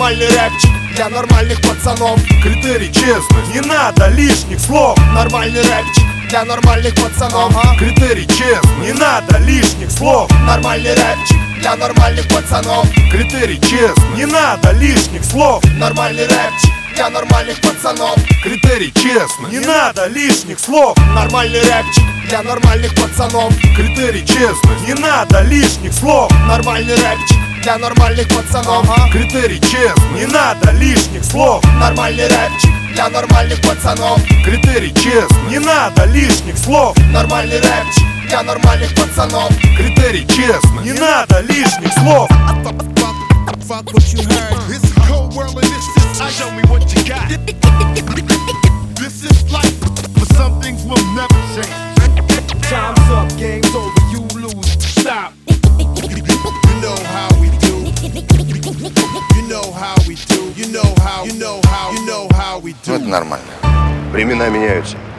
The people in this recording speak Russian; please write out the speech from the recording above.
Нормальный рэпчик для нормальных пацанов. Критерий честность, не надо лишних слов. Нормальный рэпчик для нормальных пацанов. Критерий честность, не надо лишних слов. Нормальный рэпчик для нормальных пацанов. Критерий честность, не надо лишних слов. Нормальный рэпчик для нормальных пацанов. Критерий честность, не надо лишних слов. Нормальный рэпчик для нормальных пацанов. Критерий честность, не надо лишних слов. Нормальный рэпчик для нормальных пацанов. Критерий честность, не надо лишних слов. Нормальный рэпчик для нормальных пацанов. Критерий честность, не надо лишних слов. Нормальный рэпчик для нормальных пацанов. Критерий честность, не надо лишних слов. Fuck what you heard. It's a cold world and this is show me what you got. This is life, but some things will never change. Time's up, game's over, you lose. Stop. You know how we do. You know how we do. You know how we do. Ну, это нормально. Времена меняются.